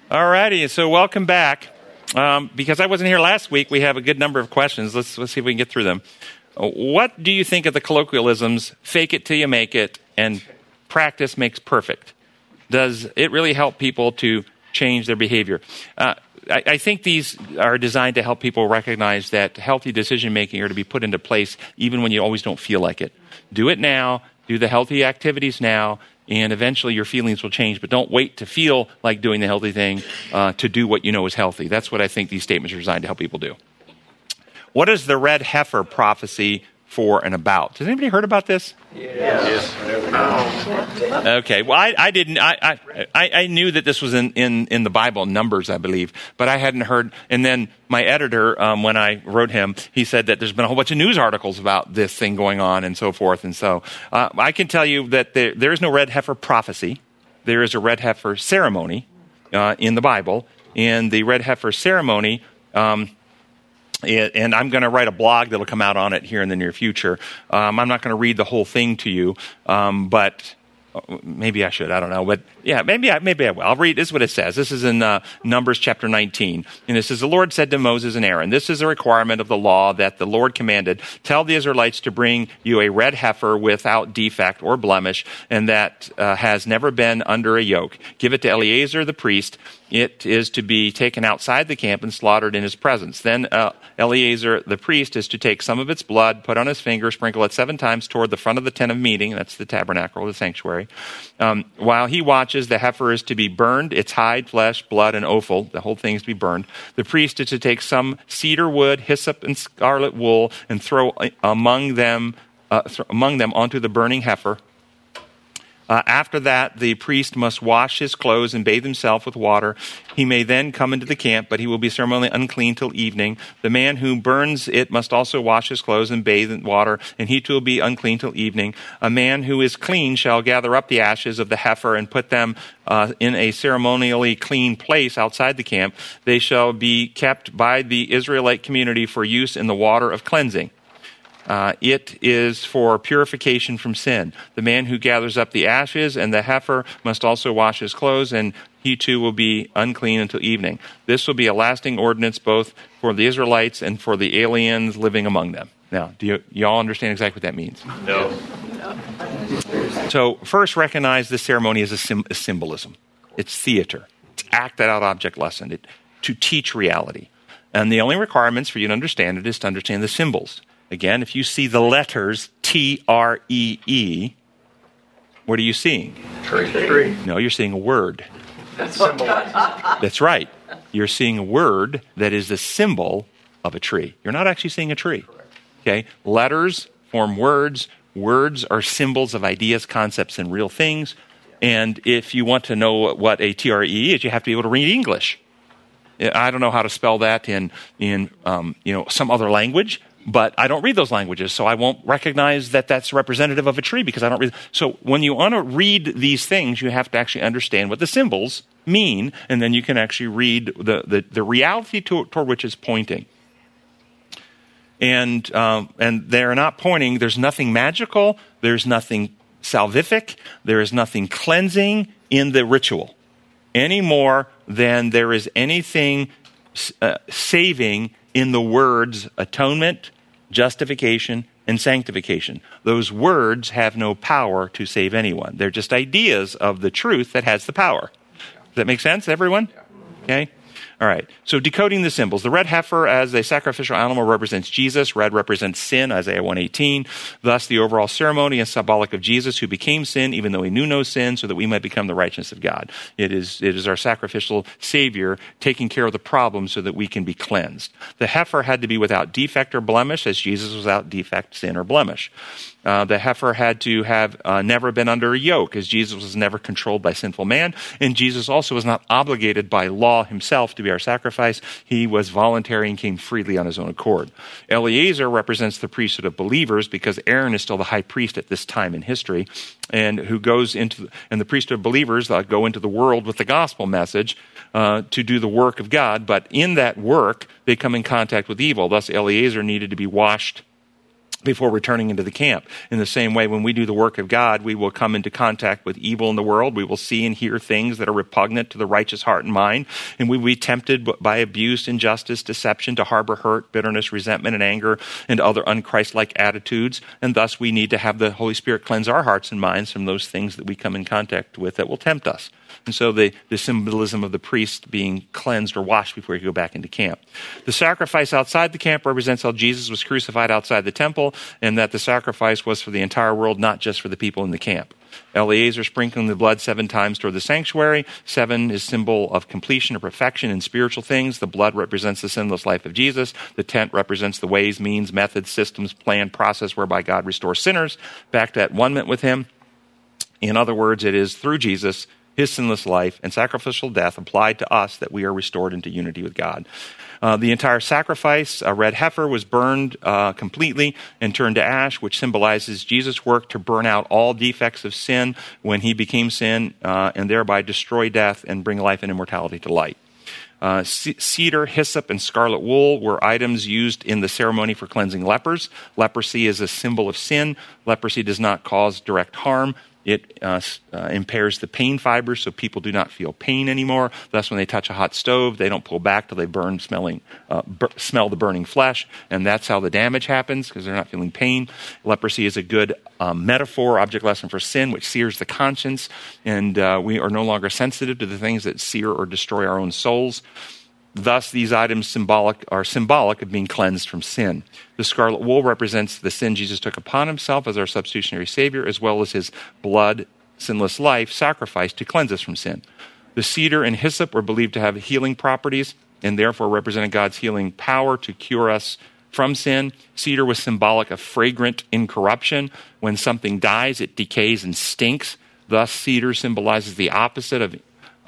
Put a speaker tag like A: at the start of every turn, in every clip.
A: All righty, so welcome back. Because I wasn't here last week, we have a good number of questions. Let's see if we can get through them. What do you think of the colloquialisms, fake it till you make it, and practice makes perfect? Does it really help people to change their behavior? I think these are designed to help people recognize that healthy decision-making are to be put into place even when you always don't feel like it. Do it now, do the healthy activities now, and eventually your feelings will change. But don't wait to feel like doing the healthy thing to do what you know is healthy. That's what I think these statements are designed to help people do. What is the red heifer prophecy for and about? Has anybody heard about this?
B: Yes.
A: Okay. Well, I didn't. I knew that this was in the Bible, Numbers, I believe, but I hadn't heard. And then my editor, when I wrote him, he said that there's been a whole bunch of news articles about this thing going on and so forth. And so I can tell you that there is no red heifer prophecy. There is a red heifer ceremony in the Bible, and the red heifer ceremony. And I'm going to write a blog that'll come out on it here in the near future. I'm not going to read the whole thing to you, but maybe I should. I don't know. But yeah, maybe I will. I'll read. This is what it says. This is in Numbers chapter 19. And it says, the Lord said to Moses and Aaron, this is a requirement of the law that the Lord commanded. Tell the Israelites to bring you a red heifer without defect or blemish, and that has never been under a yoke. Give it to Eleazar the priest. It is to be taken outside the camp and slaughtered in his presence. Then Eleazar the priest is to take some of its blood, put on his finger, sprinkle it 7 times toward the front of the tent of meeting. That's the tabernacle or the sanctuary. While he watches, the heifer is to be burned, its hide, flesh, blood, and offal. The whole thing is to be burned. The priest is to take some cedar wood, hyssop, and scarlet wool and throw among them onto the burning heifer. After that, the priest must wash his clothes and bathe himself with water. He may then come into the camp, but he will be ceremonially unclean till evening. The man who burns it must also wash his clothes and bathe in water, and he too will be unclean till evening. A man who is clean shall gather up the ashes of the heifer and put them in a ceremonially clean place outside the camp. They shall be kept by the Israelite community for use in the water of cleansing. It is for purification from sin. The man who gathers up the ashes and the heifer must also wash his clothes, and he too will be unclean until evening. This will be a lasting ordinance both for the Israelites and for the aliens living among them. Now, do you all understand exactly what that means?
B: No.
A: So first, recognize this ceremony as a symbolism. It's theater. It's acted out object lesson. To teach reality. And the only requirements for you to understand it is to understand the symbols. Again, if you see the letters T-R-E-E, what are you seeing?
B: Tree.
A: No, you're seeing a word.
B: That's symbolized.
A: That's right. You're seeing a word that is the symbol of a tree. You're not actually seeing a tree. Okay? Letters form words. Words are symbols of ideas, concepts, and real things. And if you want to know what a T-R-E is, you have to be able to read English. I don't know how to spell that in some other language. But I don't read those languages, so I won't recognize that that's representative of a tree because I don't read. So when you want to read these things, you have to actually understand what the symbols mean, and then you can actually read the reality toward which it's pointing. And they're not pointing. There's nothing magical. There's nothing salvific. There is nothing cleansing in the ritual, any more than there is anything saving in the words atonement, justification, and sanctification. Those words have no power to save anyone. They're just ideas of the truth that has the power. Does that make sense, everyone? Okay? All right. So decoding the symbols. The red heifer as a sacrificial animal represents Jesus. Red represents sin, Isaiah 1:18. Thus, the overall ceremony is symbolic of Jesus, who became sin, even though he knew no sin, so that we might become the righteousness of God. It is our sacrificial Savior taking care of the problem so that we can be cleansed. The heifer had to be without defect or blemish, as Jesus was without defect, sin, or blemish. The heifer had to have never been under a yoke, as Jesus was never controlled by sinful man, and Jesus also was not obligated by law himself to be our sacrifice. He was voluntary and came freely on his own accord. Eleazar represents the priesthood of believers because Aaron is still the high priest at this time in history, and the priesthood of believers go into the world with the gospel message to do the work of God, but in that work they come in contact with evil. Thus Eleazar needed to be washed before returning into the camp. In the same way, when we do the work of God, we will come into contact with evil in the world. We will see and hear things that are repugnant to the righteous heart and mind, and we will be tempted by abuse, injustice, deception to harbor hurt, bitterness, resentment, and anger, and other unchristlike attitudes. And thus, we need to have the Holy Spirit cleanse our hearts and minds from those things that we come in contact with that will tempt us. And so the symbolism of the priest being cleansed or washed before you go back into camp. The sacrifice outside the camp represents how Jesus was crucified outside the temple, and that the sacrifice was for the entire world, not just for the people in the camp. Eleazar sprinkling the blood 7 times toward the sanctuary. 7 is symbol of completion or perfection in spiritual things. The blood represents the sinless life of Jesus. The tent represents the ways, means, methods, systems, plan, process whereby God restores sinners back to that one-ment with him. In other words, it is through Jesus, his sinless life, and sacrificial death applied to us that we are restored into unity with God. The entire sacrifice, a red heifer, was burned completely and turned to ash, which symbolizes Jesus' work to burn out all defects of sin when he became sin, and thereby destroy death and bring life and immortality to light. Cedar, hyssop, and scarlet wool were items used in the ceremony for cleansing lepers. Leprosy is a symbol of sin. Leprosy does not cause direct harm. It impairs the pain fibers, so people do not feel pain anymore. Thus, when they touch a hot stove, they don't pull back till they smell the burning flesh, and that's how the damage happens, because they're not feeling pain. Leprosy is a good metaphor, object lesson for sin, which sears the conscience, and we are no longer sensitive to the things that sear or destroy our own souls. Thus, these items are symbolic of being cleansed from sin. The scarlet wool represents the sin Jesus took upon himself as our substitutionary Savior, as well as his blood, sinless life, sacrificed to cleanse us from sin. The cedar and hyssop were believed to have healing properties, and therefore represented God's healing power to cure us from sin. Cedar was symbolic of fragrant incorruption. When something dies, it decays and stinks. Thus, cedar symbolizes the opposite of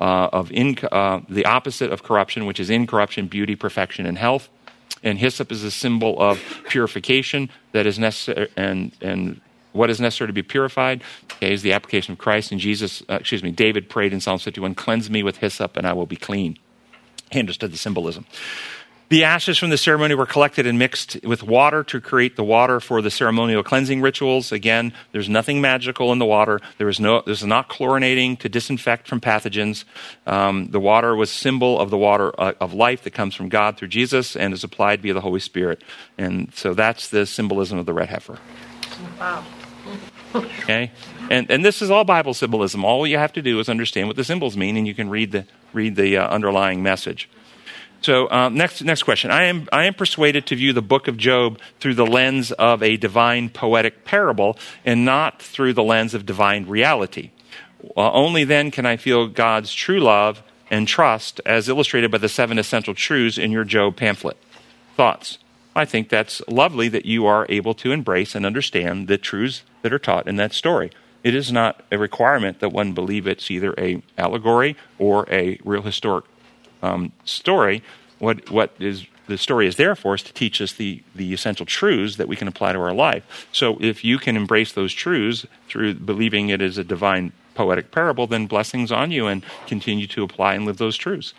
A: corruption, which is incorruption, beauty, perfection, and health. And hyssop is a symbol of purification that is necessary, and what is necessary to be purified is the application of Christ. And David prayed in Psalm 51, "Cleanse me with hyssop, and I will be clean." He understood the symbolism. The ashes from the ceremony were collected and mixed with water to create the water for the ceremonial cleansing rituals. Again, there's nothing magical in the water. There's not chlorinating to disinfect from pathogens. The water was symbol of the water of life that comes from God through Jesus and is applied via the Holy Spirit. And so that's the symbolism of the red heifer.
C: Wow.
A: Okay? And this is all Bible symbolism. All you have to do is understand what the symbols mean, and you can read the underlying message. So next question. I am persuaded to view the book of Job through the lens of a divine poetic parable and not through the lens of divine reality. Only then can I feel God's true love and trust as illustrated by the 7 essential truths in your Job pamphlet. Thoughts? I think that's lovely that you are able to embrace and understand the truths that are taught in that story. It is not a requirement that one believe it's either an allegory or a real historic story. What is the story is there for is to teach us the essential truths that we can apply to our life. So if you can embrace those truths through believing it is a divine poetic parable, then blessings on you, and continue to apply and live those truths.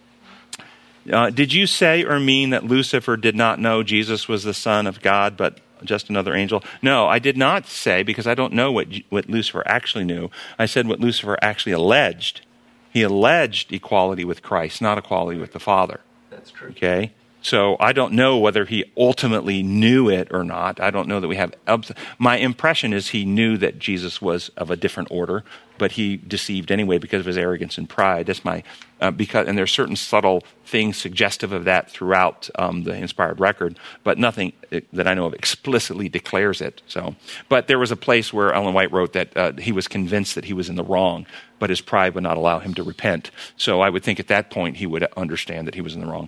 A: Did you say or mean that Lucifer did not know Jesus was the Son of God, but just another angel? No, I did not say, because I don't know what Lucifer actually knew. I said what Lucifer actually alleged. He alleged equality with Christ, not equality with the Father.
B: That's true.
A: Okay? So I don't know whether he ultimately knew it or not. I don't know that we have... My impression is he knew that Jesus was of a different order, but he deceived anyway because of his arrogance and pride. That's my... and there are certain subtle things suggestive of that throughout the inspired record, but nothing that I know of explicitly declares it. So, but there was a place where Ellen White wrote that he was convinced that he was in the wrong, but his pride would not allow him to repent. So I would think at that point he would understand that he was in the wrong.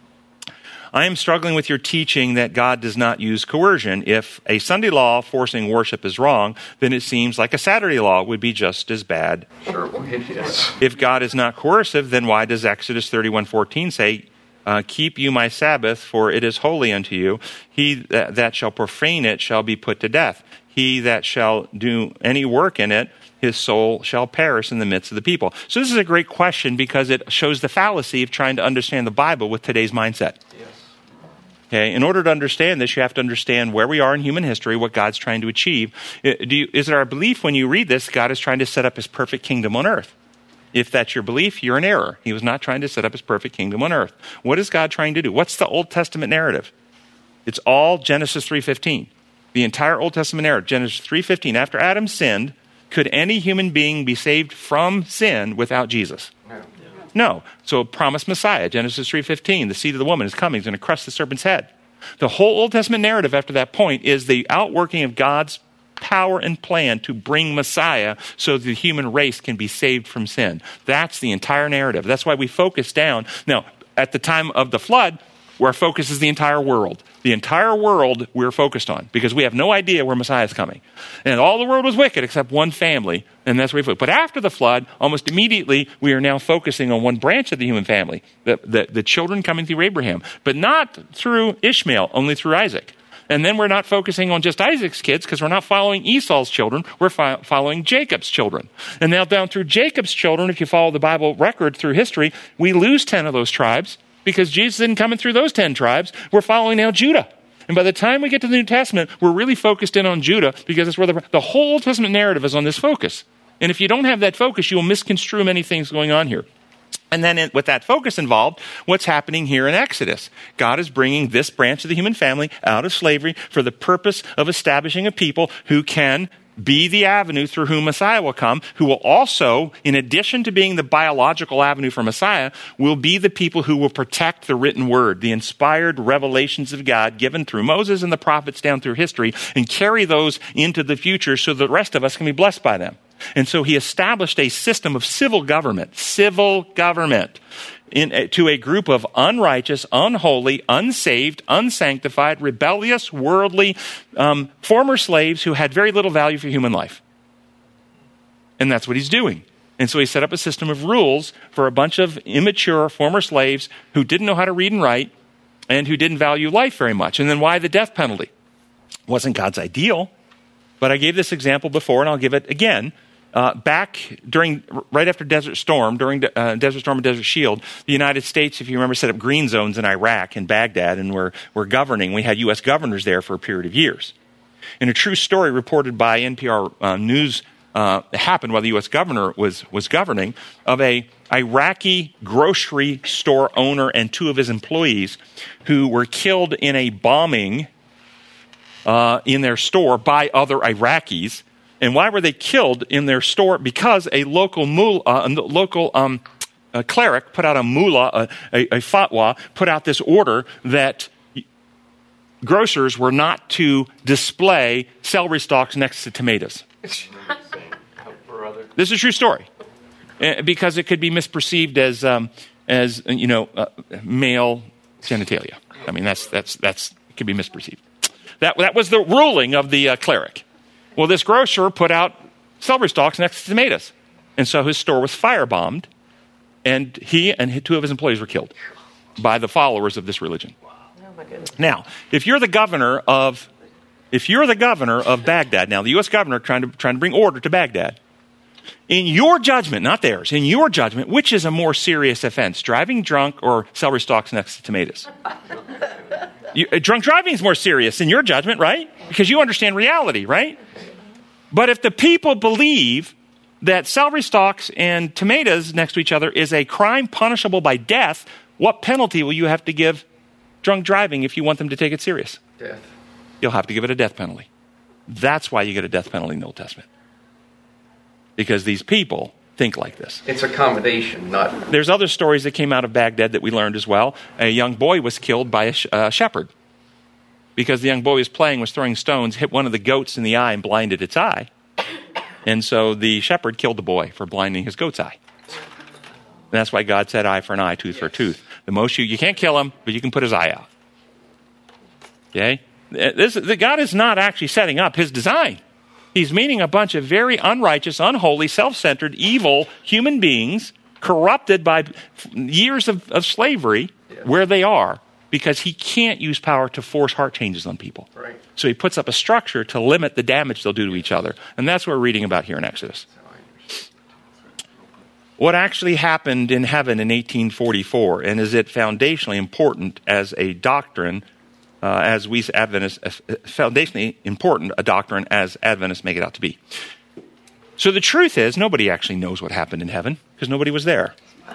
A: I am struggling with your teaching that God does not use coercion. If a Sunday law forcing worship is wrong, then it seems like a Saturday law would be just as bad.
B: Sure, yes.
A: If God is not coercive, then why does Exodus 31:14 say, "Keep you my Sabbath, for it is holy unto you. He that shall profane it shall be put to death. He that shall do any work in it, his soul shall perish in the midst of the people." So this is a great question because it shows the fallacy of trying to understand the Bible with today's mindset.
B: Yes.
A: Okay, in order to understand this, you have to understand where we are in human history, what God's trying to achieve. Is it our belief when you read this, God is trying to set up his perfect kingdom on earth? If that's your belief, you're in error. He was not trying to set up his perfect kingdom on earth. What is God trying to do? What's the Old Testament narrative? It's all Genesis 3:15. The entire Old Testament narrative, Genesis 3:15. After Adam sinned, could any human being be saved from sin without Jesus? No. So a promised Messiah, Genesis 3:15, the seed of the woman is coming, he's going to crush the serpent's head. The whole Old Testament narrative after that point is the outworking of God's power and plan to bring Messiah so the human race can be saved from sin. That's the entire narrative. That's why we focus down. Now, at the time of the flood, our focus is the entire world. The entire world we're focused on because we have no idea where Messiah is coming. And all the world was wicked except one family, and that's where we focus. But after the flood, almost immediately, we are now focusing on one branch of the human family, the children coming through Abraham, but not through Ishmael, only through Isaac. And then we're not focusing on just Isaac's kids because we're not following Esau's children. We're following Jacob's children. And now down through Jacob's children, if you follow the Bible record through history, we lose 10 of those tribes. Because Jesus isn't coming through those 10 tribes, we're following now Judah. And by the time we get to the New Testament, we're really focused in on Judah because it's where the whole Old Testament narrative is on this focus. And if you don't have that focus, you'll misconstrue many things going on here. And then with that focus involved, what's happening here in Exodus? God is bringing this branch of the human family out of slavery for the purpose of establishing a people who can be the avenue through whom Messiah will come, who will also, in addition to being the biological avenue for Messiah, will be the people who will protect the written word, the inspired revelations of God given through Moses and the prophets down through history, and carry those into the future so the rest of us can be blessed by them. And so he established a system of civil government, to a group of unrighteous, unholy, unsaved, unsanctified, rebellious, worldly, former slaves who had very little value for human life. And that's what he's doing. And so he set up a system of rules for a bunch of immature former slaves who didn't know how to read and write and who didn't value life very much. And then why the death penalty? Wasn't God's ideal, but I gave this example before and I'll give it again. Right after Desert Storm, during Desert Storm and Desert Shield, the United States, if you remember, set up green zones in Iraq and Baghdad, and we're governing. We had U.S. governors there for a period of years. And a true story reported by NPR News happened while the U.S. governor was governing of a Iraqi grocery store owner and 2 of his employees who were killed in a bombing in their store by other Iraqis. And why were they killed in their store? Because a local cleric put out a mullah, a fatwa, put out this order that grocers were not to display celery stalks next to tomatoes. This is a true story, because it could be misperceived as male genitalia. I mean, that's it could be misperceived. That was the ruling of the cleric. Well, this grocer put out celery stalks next to tomatoes. And so his store was firebombed, and he and 2 of his employees were killed by the followers of this religion.
B: Oh my goodness.
A: Now, if you're the governor of Baghdad, now the U.S. governor trying to bring order to Baghdad, in your judgment, not theirs, in your judgment, which is a more serious offense, driving drunk or celery stalks next to tomatoes? Drunk driving is more serious in your judgment, right? Because you understand reality, right? But if the people believe that celery stalks and tomatoes next to each other is a crime punishable by death, what penalty will you have to give drunk driving if you want them to take it serious?
B: Death.
A: You'll have to give it a death penalty. That's why you get a death penalty in the Old Testament. Because these people think like this.
B: It's accommodation, not...
A: There's other stories that came out of Baghdad that we learned as well. A young boy was killed by a shepherd. Because the young boy was throwing stones, hit one of the goats in the eye and blinded its eye. And so the shepherd killed the boy for blinding his goat's eye. And that's why God said eye for an eye, tooth for a tooth. The most you can't kill him, but you can put his eye out. Okay? God is not actually setting up his design. He's meeting a bunch of very unrighteous, unholy, self-centered, evil human beings, corrupted by years of slavery, where they are, because he can't use power to force heart changes on people.
B: Right.
A: So he puts up a structure to limit the damage they'll do to each other. And that's what we're reading about here in Exodus. What actually happened in heaven in 1844, and is it foundationally important as a doctrine as we Adventists, foundationally important a doctrine as Adventists make it out to be. So the truth is, nobody actually knows what happened in heaven because nobody was there.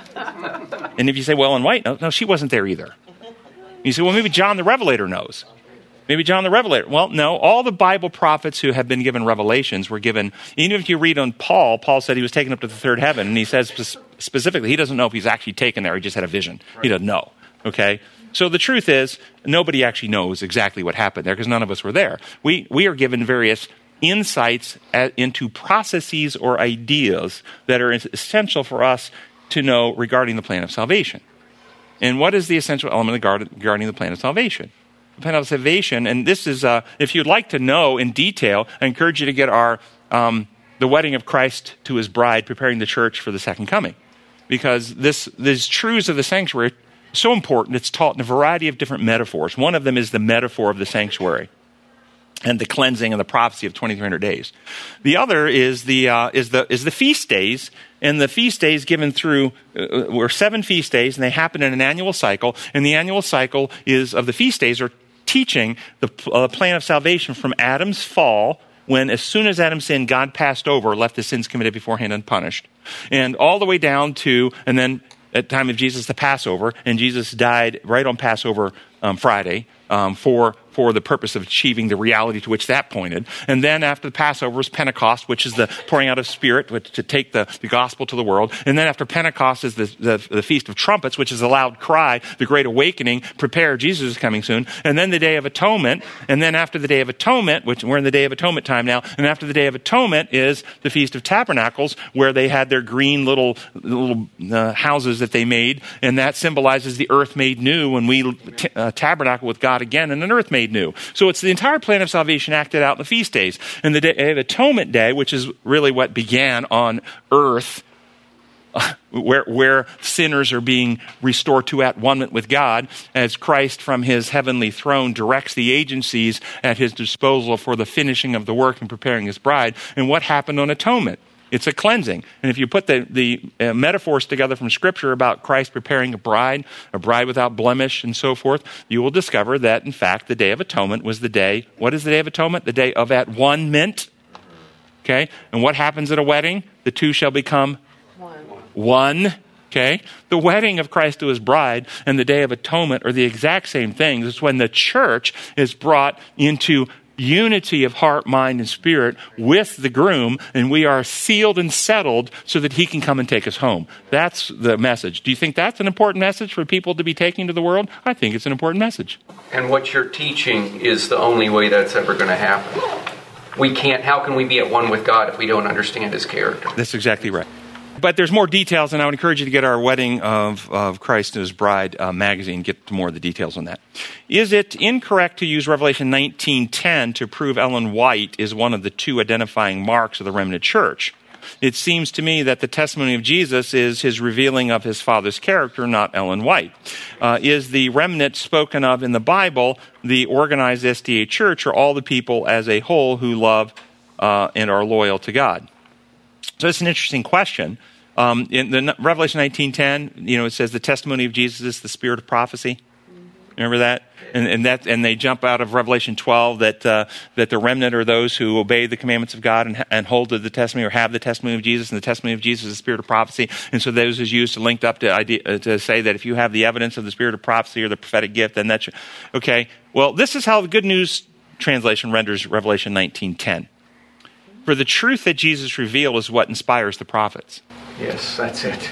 A: And if you say, well, Ellen White, no, she wasn't there either. You say, well, maybe John the Revelator knows. Maybe John the Revelator. Well, no, all the Bible prophets who have been given revelations were given, even if you read on Paul said he was taken up to the third heaven, and he says specifically, he doesn't know if he's actually taken there, he just had a vision. Right. He doesn't know, okay? So the truth is, nobody actually knows exactly what happened there because none of us were there. We are given various insights into processes or ideas that are essential for us to know regarding the plan of salvation. And what is the essential element regarding the plan of salvation? The plan of salvation, and this is, if you'd like to know in detail, I encourage you to get our The Wedding of Christ to His Bride, Preparing the Church for the Second Coming. Because these truths of the sanctuary are so important, it's taught in a variety of different metaphors. One of them is the metaphor of the sanctuary and the cleansing and the prophecy of 2,300 days. The other is the feast days, and the feast days given through were 7 feast days, and they happen in an annual cycle. And the annual cycle of the feast days are teaching the plan of salvation from Adam's fall, when as soon as Adam sinned, God passed over, left the sins committed beforehand unpunished, and all the way down to, and then at the time of Jesus, the Passover, and Jesus died right on Passover Friday for the purpose of achieving the reality to which that pointed. And then after the Passover is Pentecost, which is the pouring out of Spirit to take the gospel to the world. And then after Pentecost is the Feast of Trumpets, which is a loud cry, the Great Awakening, prepare, Jesus is coming soon. And then the Day of Atonement. And then after the Day of Atonement, which we're in the Day of Atonement time now, and after the Day of Atonement is the Feast of Tabernacles, where they had their green little houses that they made, and that symbolizes the earth made new when we tabernacle with God again, and an earth made new. So it's the entire plan of salvation acted out in the feast days. And the Day of Atonement Day, which is really what began on earth, where sinners are being restored to at one with God, as Christ from his heavenly throne directs the agencies at his disposal for the finishing of the work and preparing his bride. And what happened on atonement? It's a cleansing. And if you put the metaphors together from Scripture about Christ preparing a bride without blemish and so forth, you will discover that, in fact, the Day of Atonement was the day. What is the Day of Atonement? The day of at-one-ment. Okay? And what happens at a wedding? The two shall become one. Okay? The wedding of Christ to his bride and the Day of Atonement are the exact same things. It's when the church is brought into unity of heart, mind, and spirit with the groom, and we are sealed and settled so that he can come and take us home. That's the message. Do you think that's an important message for people to be taking to the world? I think it's an important message.
B: And what you're teaching is the only way that's ever going to happen. How can we be at one with God if we don't understand his character?
A: That's exactly right. But there's more details, and I would encourage you to get our Wedding of Christ and His Bride magazine, get more of the details on that. Is it incorrect to use Revelation 19:10 to prove Ellen White is one of the 2 identifying marks of the remnant church? It seems to me that the testimony of Jesus is his revealing of his Father's character, not Ellen White. Is the remnant spoken of in the Bible the organized SDA church, or all the people as a whole who love and are loyal to God? So it's an interesting question. In the Revelation 19:10, it says the testimony of Jesus is the spirit of prophecy. Remember that? And they jump out of Revelation 12 that the remnant are those who obey the commandments of God and hold to the testimony or have the testimony of Jesus, and the testimony of Jesus is the spirit of prophecy. And so those is used to link up to say that if you have the evidence of the spirit of prophecy or the prophetic gift, then that's okay. Well, this is how the Good News translation renders Revelation 19:10. For the truth that Jesus revealed is what inspires the prophets.
B: Yes, that's it.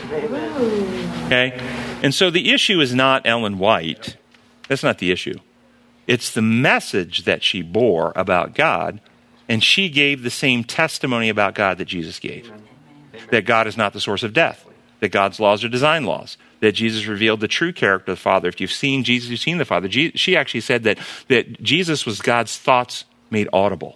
A: Okay? And so the issue is not Ellen White. That's not the issue. It's the message that she bore about God, and she gave the same testimony about God that Jesus gave. That God is not the source of death. That God's laws are design laws. That Jesus revealed the true character of the Father. If you've seen Jesus, you've seen the Father. She actually said that Jesus was God's thoughts made audible.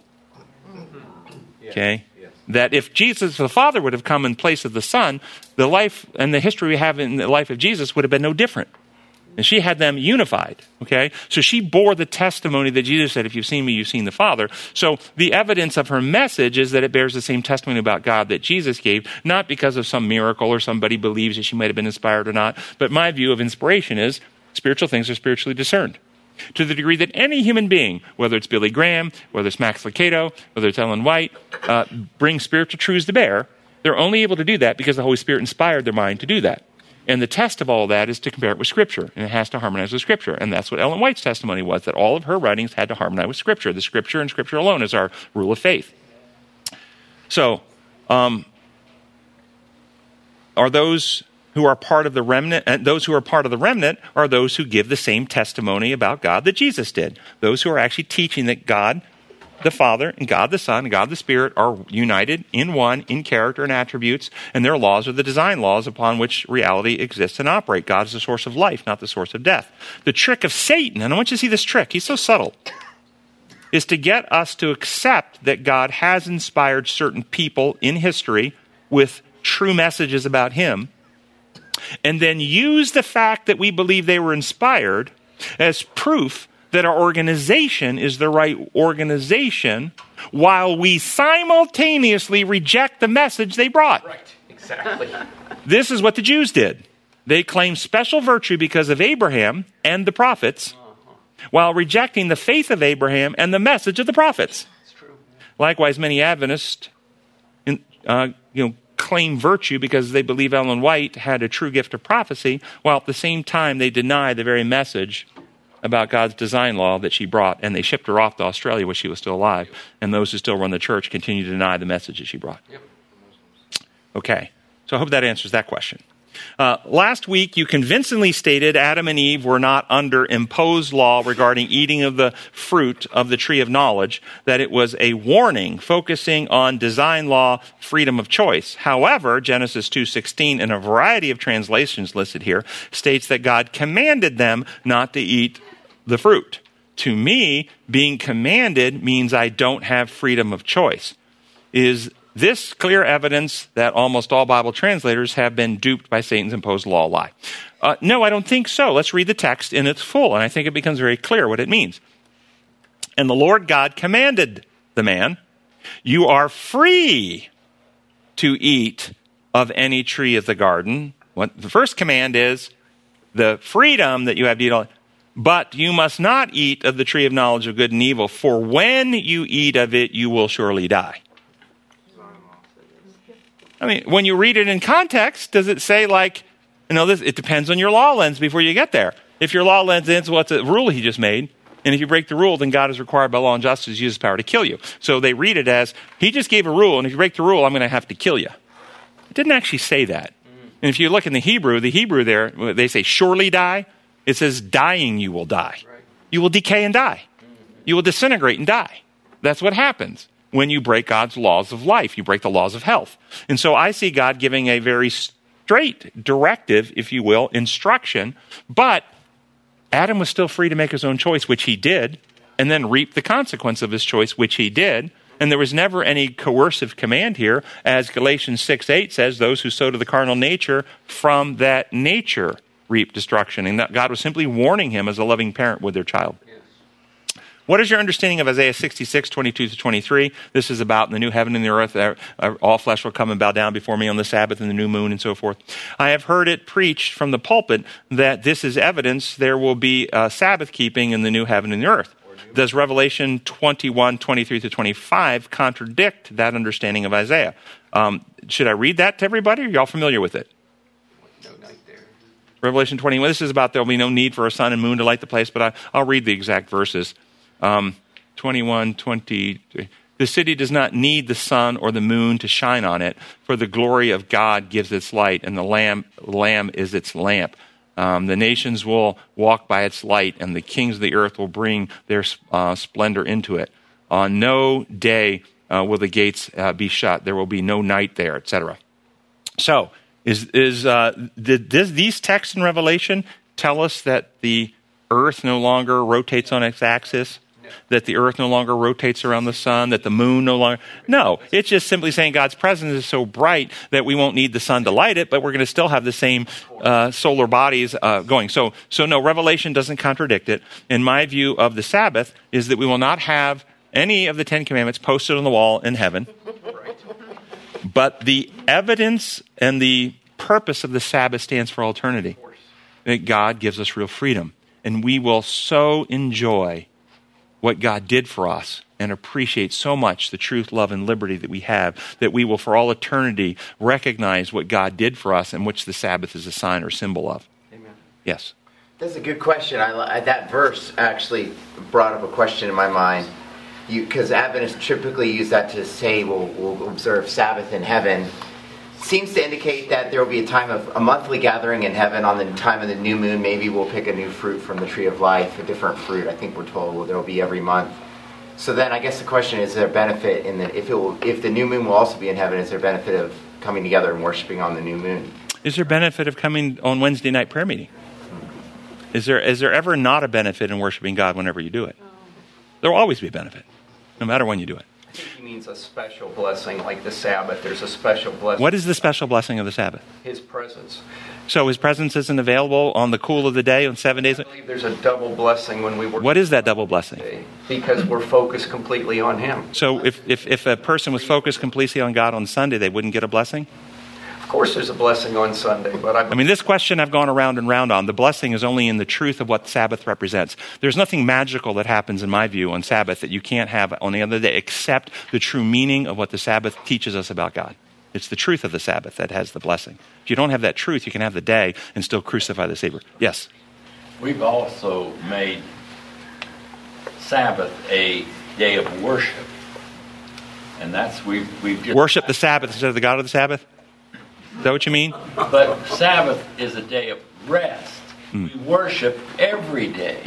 A: Okay? That if Jesus, the Father, would have come in place of the Son, the life and the history we have in the life of Jesus would have been no different. And she had them unified. Okay? So she bore the testimony that Jesus said, if you've seen me, you've seen the Father. So the evidence of her message is that it bears the same testimony about God that Jesus gave, not because of some miracle or somebody believes that she might have been inspired or not. But my view of inspiration is spiritual things are spiritually discerned. To the degree that any human being, whether it's Billy Graham, whether it's Max Lucado, whether it's Ellen White, brings spiritual truths to bear, they're only able to do that because the Holy Spirit inspired their mind to do that. And the test of all that is to compare it with Scripture, and it has to harmonize with Scripture. And that's what Ellen White's testimony was, that all of her writings had to harmonize with Scripture. The Scripture and Scripture alone is our rule of faith. So, are those who are part of the remnant, and those who are part of the remnant are those who give the same testimony about God that Jesus did. Those who are actually teaching that God the Father and God the Son and God the Spirit are united in one in character and attributes, and their laws are the design laws upon which reality exists and operate. God is the source of life, not the source of death. The trick of Satan, and I want you to see this trick, he's so subtle, is to get us to accept that God has inspired certain people in history with true messages about him, and then use the fact that we believe they were inspired as proof that our organization is the right organization, while we simultaneously reject the message they brought.
B: Right, exactly.
A: This is what the Jews did. They claimed special virtue because of Abraham and the prophets, while rejecting the faith of Abraham and the message of the prophets.
B: That's true.
A: Likewise, many Adventists claim virtue because they believe Ellen White had a true gift of prophecy, while at the same time they deny the very message about God's design law that she brought, and they shipped her off to Australia when she was still alive, and those who still run the church continue to deny the message that she brought.
B: Yep.
A: Okay, so I hope that answers that question. Last week, you convincingly stated Adam and Eve were not under imposed law regarding eating of the fruit of the tree of knowledge, that it was a warning focusing on design law, freedom of choice. However, Genesis 2:16, and a variety of translations listed here, states that God commanded them not to eat the fruit. To me, being commanded means I don't have freedom of choice. Is this clear evidence that almost all Bible translators have been duped by Satan's imposed law lie? No, I don't think so. Let's read the text in its full, and I think it becomes very clear what it means. And the Lord God commanded the man, you are free to eat of any tree of the garden. What the first command is the freedom that you have to eat all. But you must not eat of the tree of knowledge of good and evil, for when you eat of it, you will surely die. I mean, when you read it in context, does it say it depends on your law lens before you get there. If your law lens is what's a rule he just made, and if you break the rule, then God is required by law and justice to use his power to kill you. So they read it as, he just gave a rule, and if you break the rule, I'm going to have to kill you. It didn't actually say that. And if you look in the Hebrew there, they say surely die. It says dying you will die. Right. You will decay and die. You will disintegrate and die. That's what happens when you break God's laws of life. You break the laws of health. And so I see God giving a very straight directive, if you will, instruction. But Adam was still free to make his own choice, which he did, and then reap the consequence of his choice, which he did. And there was never any coercive command here. As Galatians 6:8 says, those who sow to the carnal nature, from that nature reap destruction. And that God was simply warning him as a loving parent with their child. Yes. What is your understanding of Isaiah 66:22-23? This is about the new heaven and the earth. All flesh will come and bow down before me on the Sabbath and the new moon and so forth. I have heard it preached from the pulpit that this is evidence there will be Sabbath keeping in the new heaven and the earth. Does Revelation 21:23-25 contradict that understanding of Isaiah? Should I read that to everybody? Are y'all familiar with it? Revelation 21, this is about there will be no need for a sun and moon to light the place, but I'll read the exact verses. 21:20. The city does not need the sun or the moon to shine on it, for the glory of God gives its light, and the Lamb is its lamp. The nations will walk by its light, and the kings of the earth will bring their splendor into it. On no day will the gates be shut. There will be no night there, etc. So, these texts in Revelation tell us that the earth no longer rotates on its axis, that the earth no longer rotates around the sun, that the moon no longer... No, it's just simply saying God's presence is so bright that we won't need the sun to light it, but we're going to still have the same solar bodies going. So no, Revelation doesn't contradict it. In my view of the Sabbath is that we will not have any of the Ten Commandments posted on the wall in heaven. But the evidence and the purpose of the Sabbath stands for eternity. That God gives us real freedom. And we will so enjoy what God did for us and appreciate so much the truth, love, and liberty that we have, that we will for all eternity recognize what God did for us and which the Sabbath is a sign or symbol of.
B: Amen.
A: Yes?
C: That's a good question. That verse actually brought up a question in my mind. Because Adventists typically use that to say we'll observe Sabbath in heaven. Seems to indicate that there will be a monthly gathering in heaven on the time of the new moon. Maybe we'll pick a new fruit from the tree of life, a different fruit. I think we're told there will be every month. So then I guess the question is there benefit in that if the new moon will also be in heaven, is there benefit of coming together and worshiping on the new moon?
A: Is there benefit of coming on Wednesday night prayer meeting? Is there ever not a benefit in worshiping God whenever you do it? There will always be a benefit, no matter when you do it.
B: I think he means a special blessing, like the Sabbath. There's a special blessing.
A: What is the special blessing of the Sabbath?
B: His presence.
A: So his presence isn't available on the cool of the day on 7 days?
B: I believe there's a double blessing when we work.
A: What is that double blessing?
B: Because we're focused completely on him.
A: So if a person was focused completely on God on Sunday, they wouldn't get a blessing?
B: Of course there's a blessing on Sunday, but
A: I mean, this question I've gone around and round on. The blessing is only in the truth of what Sabbath represents. There's nothing magical that happens, in my view, on Sabbath that you can't have on the other day except the true meaning of what the Sabbath teaches us about God. It's the truth of the Sabbath that has the blessing. If you don't have that truth, you can have the day and still crucify the Savior. Yes?
D: We've also made Sabbath a day of worship. And that's, we've just...
A: Worship the Sabbath instead of the God of the Sabbath? Is that what you mean?
D: But Sabbath is a day of rest. We worship every day.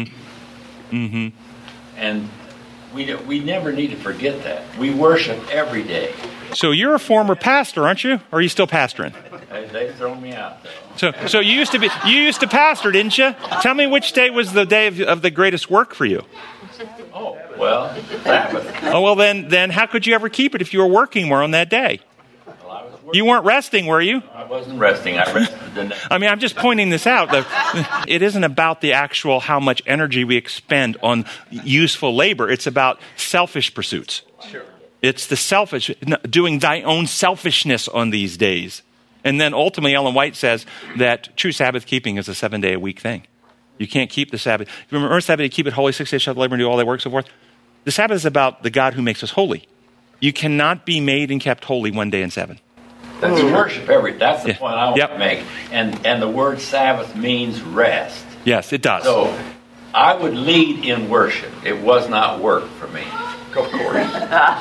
D: And we never need to forget that. We worship every day.
A: So you're a former pastor, aren't you? Or are you still pastoring?
D: They throw me out, though.
A: So you used to pastor, didn't you? Tell me which day was the day of the greatest work for you.
D: Oh, well, Sabbath.
A: Oh, well, then how could you ever keep it if you were working more on that day? You weren't resting, were you?
D: I wasn't resting. I rested the next.
A: I mean, I'm just pointing this out. It isn't about the actual how much energy we expend on useful labor. It's about selfish pursuits.
B: Sure.
A: It's the selfish, doing thy own selfishness on these days. And then ultimately, Ellen White says that true Sabbath keeping is a 7-day-a-week thing. You can't keep the Sabbath. Remember Sabbath, you keep it holy, 6 days shall labor and do all thy work, so forth. The Sabbath is about the God who makes us holy. You cannot be made and kept holy one day in 7.
D: That's worship that's the point I want to make. And the word Sabbath means rest.
A: Yes, it does.
D: So I would lead in worship. It was not work for me.
B: Of course.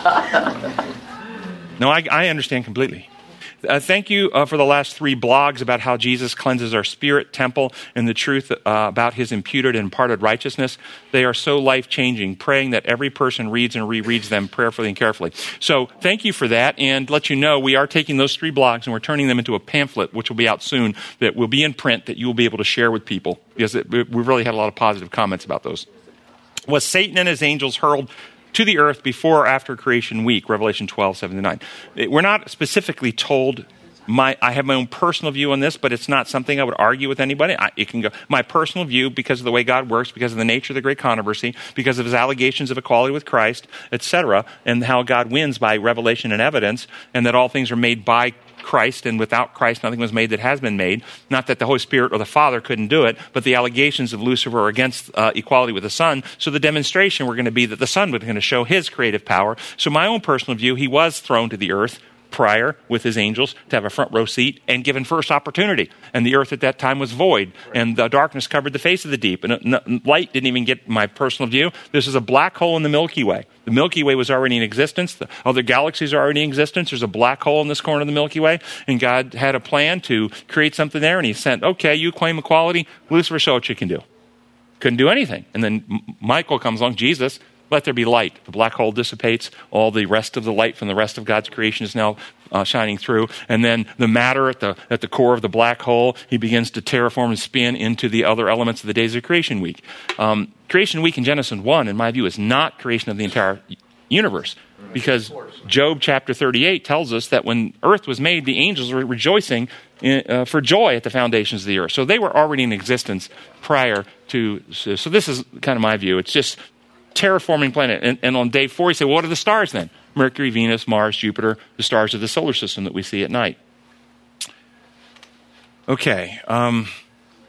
A: No, I understand completely. Thank you for the last 3 blogs about how Jesus cleanses our spirit temple and the truth about his imputed and imparted righteousness. They are so life-changing, praying that every person reads and rereads them prayerfully and carefully. So thank you for that, and let you know we are taking those 3 blogs and we're turning them into a pamphlet, which will be out soon, that will be in print, that you will be able to share with people, because we've really had a lot of positive comments about those. Was Satan and his angels hurled to the earth before or after creation week, Revelation 12:7-9. We're not specifically told. I have my own personal view on this, but it's not something I would argue with anybody. It can go my personal view because of the way God works, because of the nature of the great controversy, because of his allegations of equality with Christ, etc., and how God wins by revelation and evidence, and that all things are made by Christ, and without Christ nothing was made that has been made. Not that the Holy Spirit or the Father couldn't do it, but the allegations of Lucifer are against equality with the Son. So the demonstration were going to be that the Son was going to show his creative power. So my own personal view, he was thrown to the earth prior with his angels to have a front row seat and given first opportunity. And the earth at that time was void, and the darkness covered the face of the deep, and light didn't even get my personal view. This is a black hole in the Milky Way. The Milky Way was already in existence. The other galaxies are already in existence. There's a black hole in this corner of the Milky Way, and God had a plan to create something there, and he sent, okay, you claim equality, Lucifer, show what you can do. Couldn't do anything. And then Michael comes along, Jesus, let there be light. The black hole dissipates. All the rest of the light from the rest of God's creation is now shining through. And then the matter at the core of the black hole, he begins to terraform and spin into the other elements of the days of creation week. Creation week in Genesis 1, in my view, is not creation of the entire universe. Because Job chapter 38 tells us that when earth was made, the angels were rejoicing for joy at the foundations of the earth. So they were already in existence prior to... So this is kind of my view. It's just terraforming planet. And on day 4, you say, well, what are the stars then? Mercury, Venus, Mars, Jupiter, the stars of the solar system that we see at night. Okay.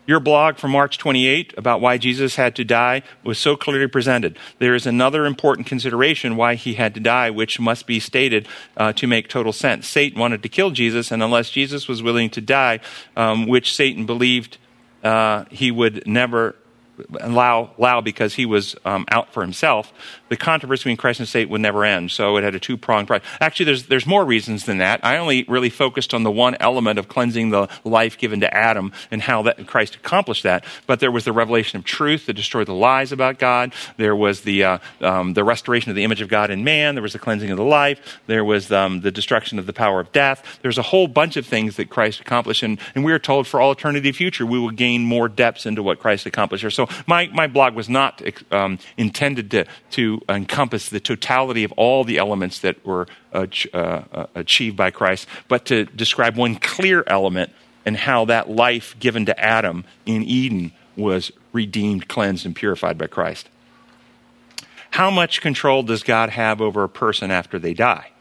A: Your blog from March 28 about why Jesus had to die was so clearly presented. There is another important consideration why he had to die, which must be stated to make total sense. Satan wanted to kill Jesus, and unless Jesus was willing to die, which Satan believed he would never allow because he was out for himself, the controversy between Christ and Satan would never end. So it had a two-pronged price. Actually, there's more reasons than that. I only really focused on the one element of cleansing the life given to Adam and how that Christ accomplished that. But there was the revelation of truth that destroyed the lies about God. There was the restoration of the image of God in man. There was the cleansing of the life. There was the destruction of the power of death. There's a whole bunch of things that Christ accomplished. And we are told for all eternity future, we will gain more depths into what Christ accomplished here. So my blog was not intended to encompass the totality of all the elements that were achieved by Christ, but to describe one clear element and how that life given to Adam in Eden was redeemed, cleansed, and purified by Christ. How much control does God have over a person after they die?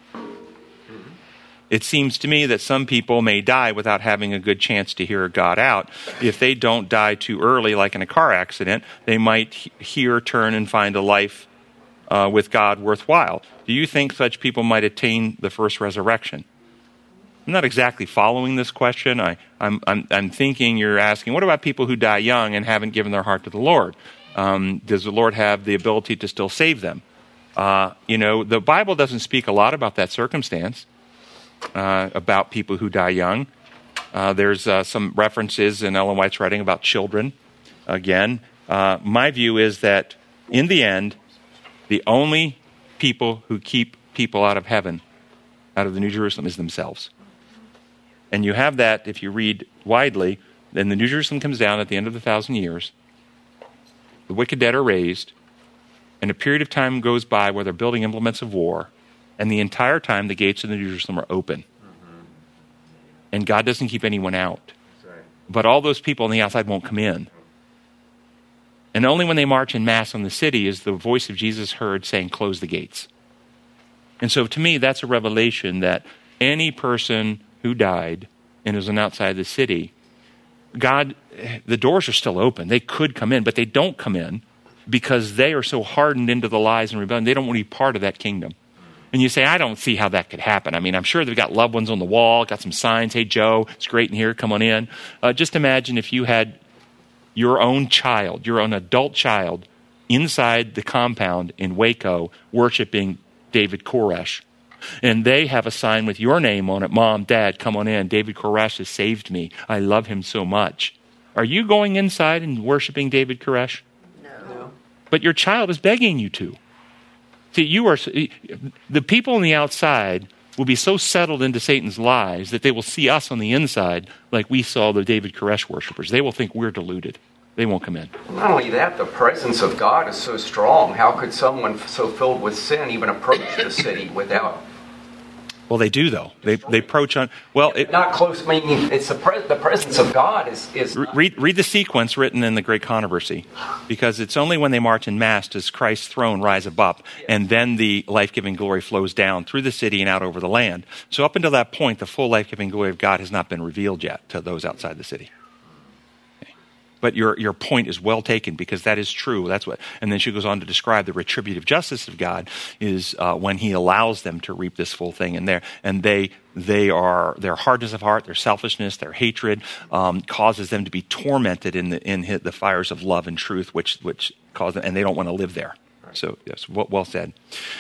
A: It seems to me that some people may die without having a good chance to hear God out. If they don't die too early, like in a car accident, they might hear, turn, and find a life with God worthwhile. Do you think such people might attain the first resurrection? I'm not exactly following this question. I'm thinking you're asking, what about people who die young and haven't given their heart to the Lord? Does the Lord have the ability to still save them? The Bible doesn't speak a lot about that circumstance. About people who die young. There's some references in Ellen White's writing about children. Again, my view is that in the end, the only people who keep people out of heaven, out of the New Jerusalem, is themselves. And you have that, if you read widely, then the New Jerusalem comes down at the end of the 1,000 years. The wicked dead are raised, and a period of time goes by where they're building implements of war. And the entire time, the gates of the New Jerusalem are open. Mm-hmm. And God doesn't keep anyone out. Right. But all those people on the outside won't come in. And only when they march in mass on the city is the voice of Jesus heard saying, close the gates. And so to me, that's a revelation that any person who died and is on outside the city, God, the doors are still open. They could come in, but they don't come in because they are so hardened into the lies and rebellion. They don't want to be part of that kingdom. And you say, I don't see how that could happen. I mean, I'm sure they've got loved ones on the wall, got some signs, hey, Joe, it's great in here, come on in. Just imagine if you had your own child, your own adult child, inside the compound in Waco worshiping David Koresh. And they have a sign with your name on it, Mom, Dad, come on in. David Koresh has saved me. I love him so much. Are you going inside and worshiping David Koresh? No. But your child is begging you to. See, the people on the outside will be so settled into Satan's lies that they will see us on the inside like we saw the David Koresh worshipers. They will think we're deluded. They won't come in.
B: Not only that, the presence of God is so strong. How could someone so filled with sin even approach the city without?
A: Well, they do, though. They approach on... Well,
B: not close. I mean, it's the presence of God is
A: read the sequence written in the Great Controversy, because it's only when they march in mass does Christ's throne rise above, and then the life-giving glory flows down through the city and out over the land. So up until that point, the full life-giving glory of God has not been revealed yet to those outside the city. But your point is well taken, because that is true. That's what, and then she goes on to describe the retributive justice of God is when He allows them to reap this full thing, and their hardness of heart, their selfishness, their hatred causes them to be tormented in the fires of love and truth, which cause them, and they don't want to live there. Right. So yes, well said.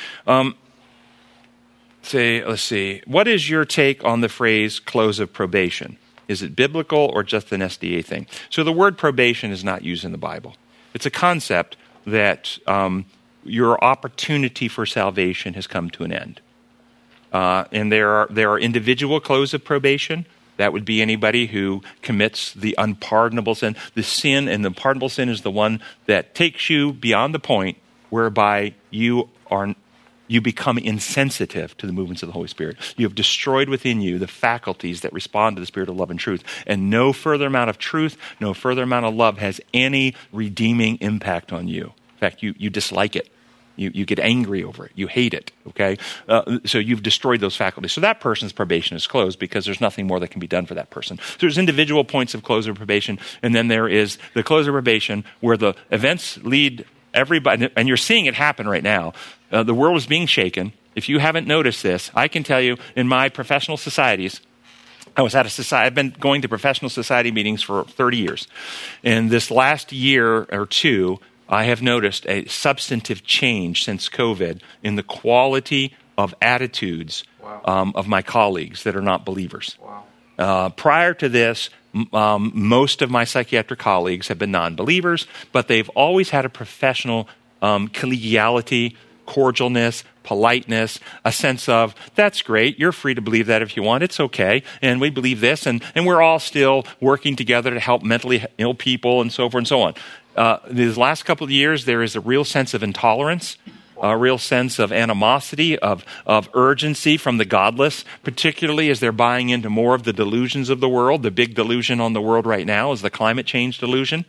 A: Let's see. What is your take on the phrase "close of probation"? Is it biblical or just an SDA thing? So the word probation is not used in the Bible. It's a concept that your opportunity for salvation has come to an end. And there are individual close of probation. That would be anybody who commits the unpardonable sin. The sin, and the pardonable sin is the one that takes you beyond the point whereby you become insensitive to the movements of the Holy Spirit. You have destroyed within you the faculties that respond to the Spirit of love and truth. And no further amount of truth, no further amount of love has any redeeming impact on you. In fact, you dislike it. You get angry over it. You hate it, okay? So you've destroyed those faculties. So that person's probation is closed because there's nothing more that can be done for that person. So there's individual points of close of probation, and then there is the close of probation where the events lead everybody, and you're seeing it happen right now. The world is being shaken. If you haven't noticed this, I can tell you in my professional societies, I've been going to professional society meetings for 30 years. In this last year or two, I have noticed a substantive change since COVID in the quality of attitudes of my colleagues that are not believers.
B: Wow.
A: Prior to this, most of my psychiatric colleagues have been non-believers, but they've always had a professional collegiality, cordialness, politeness, a sense of, that's great, you're free to believe that if you want, it's okay, and we believe this, and we're all still working together to help mentally ill people and so forth and so on. These last couple of years, there is a real sense of intolerance, a real sense of animosity, of urgency from the godless, particularly as they're buying into more of the delusions of the world. The big delusion on the world right now is the climate change delusion.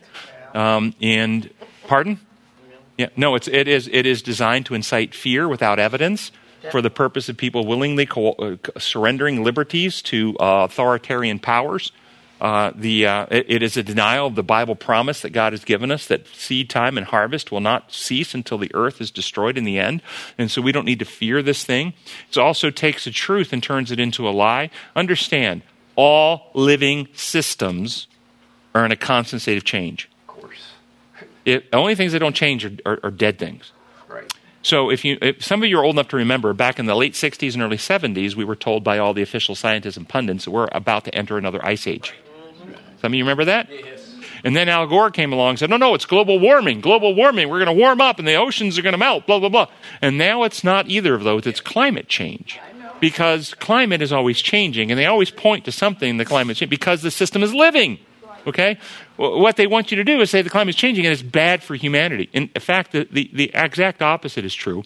A: Pardon? Yeah, no, it is designed to incite fear without evidence for the purpose of people willingly surrendering liberties to authoritarian powers. It is a denial of the Bible promise that God has given us that seed time and harvest will not cease until the earth is destroyed in the end. And so we don't need to fear this thing. It also takes a truth and turns it into a lie. Understand, all living systems are in a constant state of change.
B: Of course.
A: The only things that don't change are dead things.
B: Right.
A: So if some of you are old enough to remember, back in the late 60s and early 70s, we were told by all the official scientists and pundits that we're about to enter another ice age. Some of you remember that?
B: Yes.
A: And then Al Gore came along and said, no, it's global warming. Global warming. We're going to warm up and the oceans are going to melt, blah, blah, blah. And now it's not either of those. It's climate change. Because climate is always changing, and they always point to something in the climate change because the system is living. Okay? What they want you to do is say the climate is changing and it's bad for humanity. In fact, the exact opposite is true.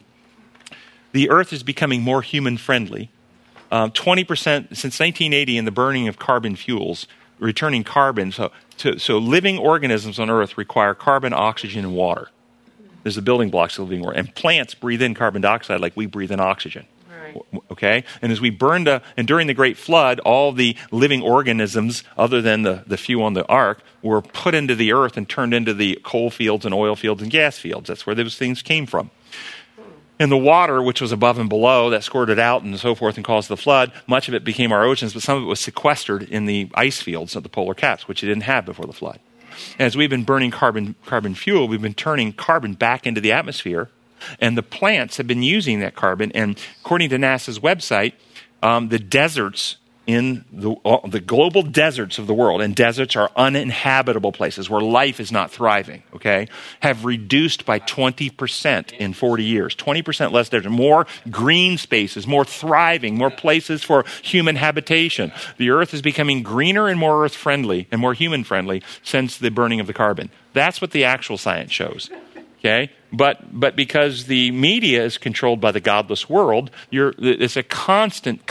A: The earth is becoming more human-friendly. 20% since 1980 in the burning of carbon fuels, returning carbon. So living organisms on Earth require carbon, oxygen, and water. There's the building blocks of living organisms. And plants breathe in carbon dioxide like we breathe in oxygen. Right. Okay? And as we burned, and during the Great Flood, all the living organisms, other than the few on the ark, were put into the earth and turned into the coal fields and oil fields and gas fields. That's where those things came from. And the water, which was above and below, that squirted out and so forth and caused the flood, much of it became our oceans, but some of it was sequestered in the ice fields of the polar caps, which it didn't have before the flood. And as we've been burning carbon fuel, we've been turning carbon back into the atmosphere, and the plants have been using that carbon. And according to NASA's website, the deserts in the global deserts of the world, and deserts are uninhabitable places where life is not thriving, okay, have reduced by 20% in 40 years. 20% less desert, more green spaces, more thriving, more places for human habitation. The earth is becoming greener and more earth-friendly and more human-friendly since the burning of the carbon. That's what the actual science shows, okay? But because the media is controlled by the godless world, it's a constant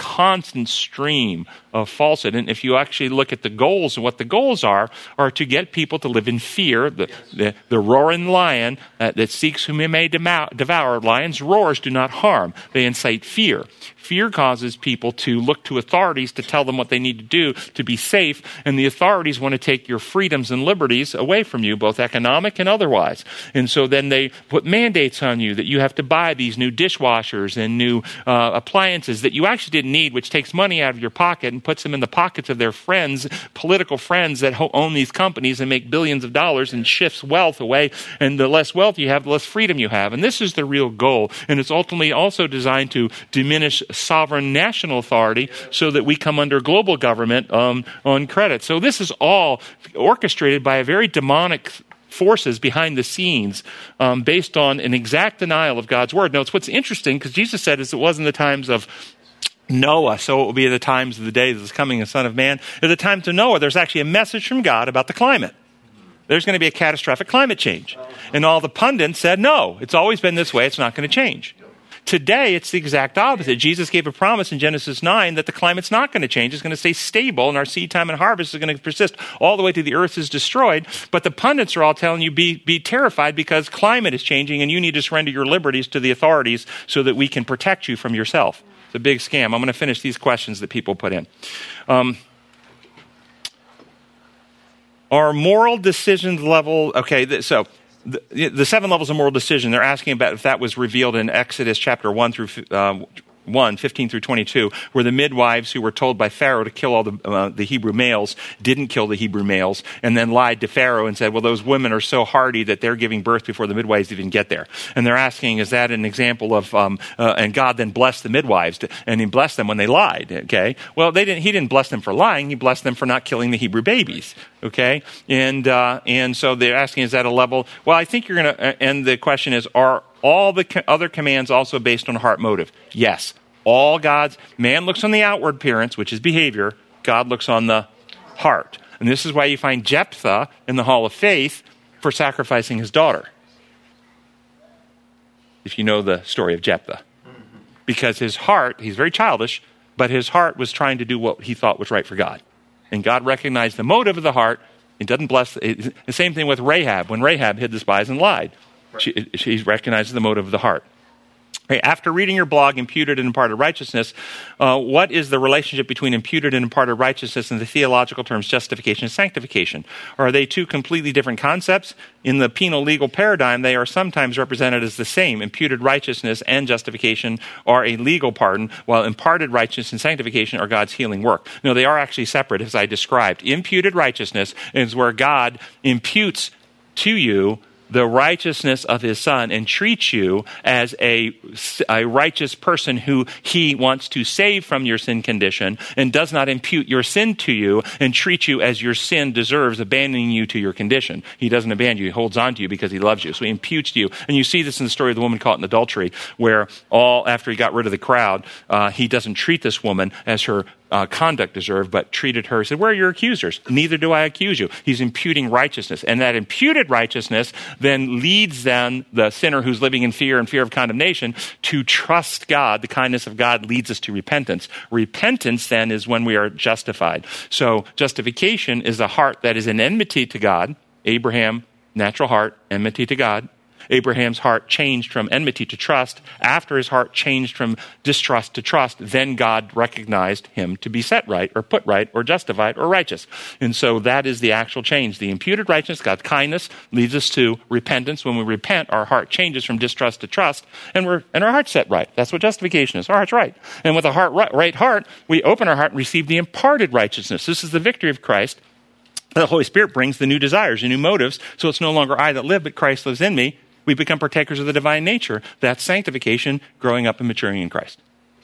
A: stream of falsehood. And if you actually look at the goals and what the goals are to get people to live in fear. The roaring lion that seeks whom he may devour. Lions' roars do not harm. They incite fear. Fear causes people to look to authorities to tell them what they need to do to be safe, and the authorities want to take your freedoms and liberties away from you, both economic and otherwise. And so then they put mandates on you that you have to buy these new dishwashers and new appliances that you actually didn't need, which takes money out of your pocket and puts them in the pockets of their friends, political friends that own these companies and make billions of dollars, and shifts wealth away. And the less wealth you have, the less freedom you have. And this is the real goal. And it's ultimately also designed to diminish sovereign national authority so that we come under global government on credit. So this is all orchestrated by a very demonic forces behind the scenes based on an exact denial of God's word. Now, it's what's interesting, because Jesus said as it was in the times of Noah, so it will be in the times of the day that is coming, the Son of Man. At the times of Noah, there's actually a message from God about the climate. There's going to be a catastrophic climate change. And all the pundits said, no, it's always been this way, it's not going to change. Today, it's the exact opposite. Jesus gave a promise in Genesis 9 that the climate's not going to change. It's going to stay stable, and our seed time and harvest is going to persist all the way to the earth is destroyed. But the pundits are all telling you, be terrified because climate is changing, and you need to surrender your liberties to the authorities so that we can protect you from yourself. It's a big scam. I'm going to finish these questions that people put in. Our moral decisions level, okay, so the 7 levels of moral decision, they're asking about if that was revealed in Exodus chapter 1 through 15 through 22, where the midwives who were told by Pharaoh to kill all the Hebrew males didn't kill the Hebrew males, and then lied to Pharaoh and said, well, those women are so hardy that they're giving birth before the midwives even get there. And they're asking, is that an example of, and God then blessed the midwives, and he blessed them when they lied, okay? Well, he didn't bless them for lying, he blessed them for not killing the Hebrew babies, okay? And so they're asking, is that a level? Well, I think you're going to, and the question is, are all the other commands also based on heart motive? Yes. Man looks on the outward appearance, which is behavior. God looks on the heart. And this is why you find Jephthah in the Hall of Faith for sacrificing his daughter. If you know the story of Jephthah. Because his heart, he's very childish, but his heart was trying to do what he thought was right for God. And God recognized the motive of the heart. It doesn't bless. The same thing with Rahab. When Rahab hid the spies and lied, she recognizes the motive of the heart. Okay, after reading your blog, Imputed and Imparted Righteousness, what is the relationship between imputed and imparted righteousness in the theological terms justification and sanctification? Are they two completely different concepts? In the penal legal paradigm, they are sometimes represented as the same. Imputed righteousness and justification are a legal pardon, while imparted righteousness and sanctification are God's healing work. No, they are actually separate, as I described. Imputed righteousness is where God imputes to you the righteousness of his Son and treats you as a righteous person who he wants to save from your sin condition, and does not impute your sin to you and treat you as your sin deserves, abandoning you to your condition. He doesn't abandon you. He holds on to you because he loves you. So he imputes to you. And you see this in the story of the woman caught in adultery, where after he got rid of the crowd, he doesn't treat this woman as her conduct deserved, but treated her, said, where are your accusers? Neither do I accuse you. He's imputing righteousness. And that imputed righteousness then leads the sinner who's living in fear and fear of condemnation to trust God. The kindness of God leads us to repentance. Repentance then is when we are justified. So justification is a heart that is in enmity to God. Abraham, natural heart, enmity to God. Abraham's heart changed from enmity to trust. After his heart changed from distrust to trust, then God recognized him to be set right or put right or justified or righteous. And so that is the actual change. The imputed righteousness, God's kindness, leads us to repentance. When we repent, our heart changes from distrust to trust, and our heart's set right. That's what justification is. Our heart's right. And with a right heart, we open our heart and receive the imparted righteousness. This is the victory of Christ. The Holy Spirit brings the new desires and new motives, so it's no longer I that live, but Christ lives in me. We become partakers of the divine nature. That's sanctification, growing up and maturing in Christ.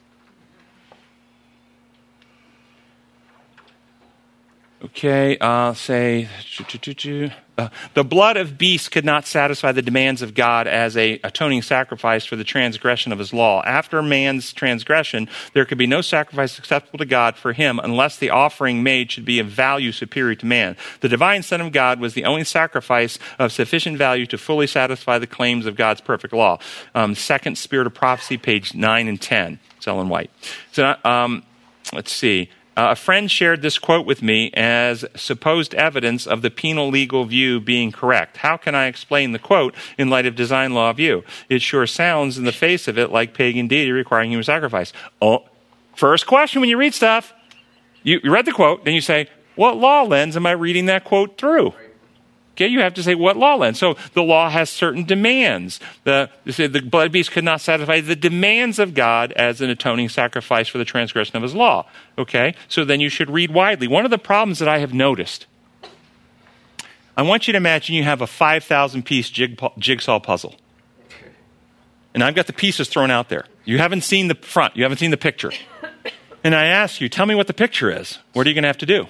A: Okay, the blood of beasts could not satisfy the demands of God as a atoning sacrifice for the transgression of his law. After man's transgression, there could be no sacrifice acceptable to God for him unless the offering made should be of value superior to man. The divine Son of God was the only sacrifice of sufficient value to fully satisfy the claims of God's perfect law. Second Spirit of Prophecy, page 9 and 10. It's Ellen White. So, let's see. A friend shared this quote with me as supposed evidence of the penal legal view being correct. How can I explain the quote in light of design law view? It sure sounds in the face of it like pagan deity requiring human sacrifice. Oh, first question when you read stuff, you read the quote, then you say, what law lens am I reading that quote through? Okay, you have to say what law lens. So the law has certain demands. The blood beast could not satisfy the demands of God as an atoning sacrifice for the transgression of his law. Okay, so then you should read widely. One of the problems that I have noticed, I want you to imagine you have a 5,000-piece jigsaw puzzle. And I've got the pieces thrown out there. You haven't seen the front. You haven't seen the picture. And I ask you, tell me what the picture is. What are you going to have to do?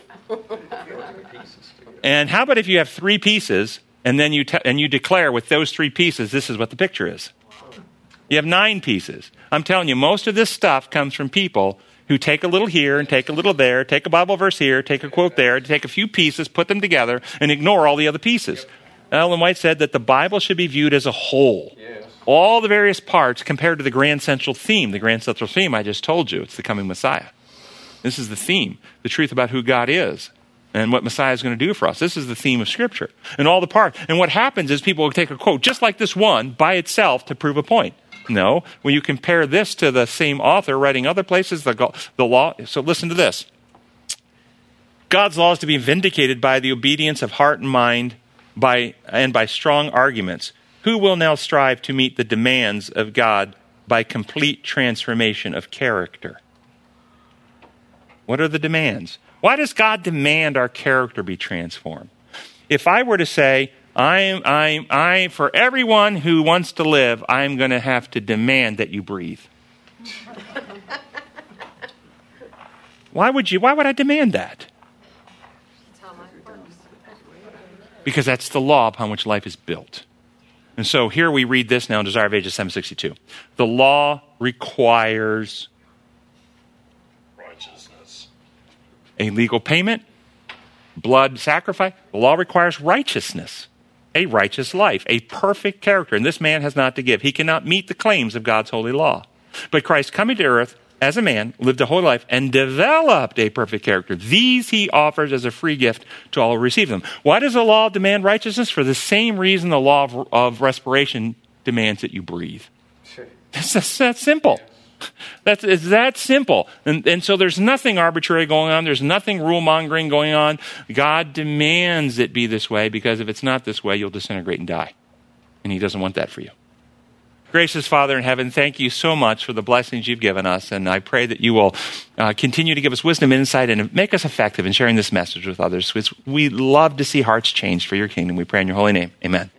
A: And how about if you have 3 pieces, and then you declare with those 3 pieces, this is what the picture is. You have 9 pieces. I'm telling you, most of this stuff comes from people who take a little here and take a little there, take a Bible verse here, take a quote there, take a few pieces, put them together, and ignore all the other pieces. Ellen White said that the Bible should be viewed as a whole. Yes. all the various parts compared to the grand central theme. The grand central theme I just told you, it's the coming Messiah. This is the theme, the truth about who God is and what Messiah is going to do for us. This is the theme of Scripture and all the parts. And what happens is people will take a quote just like this one by itself to prove a point. No, when you compare this to the same author writing other places, the law. So listen to this. God's law is to be vindicated by the obedience of heart and mind by strong arguments. Who will now strive to meet the demands of God by complete transformation of character? What are the demands? Why does God demand our character be transformed? If I were to say, I for everyone who wants to live, I'm going to have to demand that you breathe. Why would I demand that? Because that's the law upon which life is built. And so here we read this now in Desire of Ages 762. The law requires righteousness. A legal payment, blood sacrifice. The law requires righteousness, a righteous life, a perfect character. And this man has not to give. He cannot meet the claims of God's holy law. But Christ coming to earth as a man, lived a holy life, and developed a perfect character. These he offers as a free gift to all who receive them. Why does the law demand righteousness? For the same reason the law of respiration demands that you breathe. That's that simple. It's that simple. And so there's nothing arbitrary going on. There's nothing rule-mongering going on. God demands it be this way, because if it's not this way, you'll disintegrate and die. And he doesn't want that for you. Gracious Father in heaven, thank you so much for the blessings you've given us. And I pray that you will continue to give us wisdom, insight, and make us effective in sharing this message with others. We love to see hearts changed for your kingdom. We pray in your holy name. Amen.